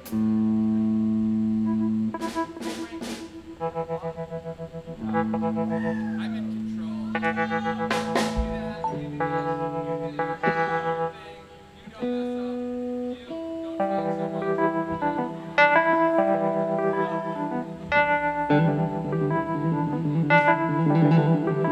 I'm in control. You do that, you do this, you do this, you do your thing, you don't mess up, you don't talk so much, you go.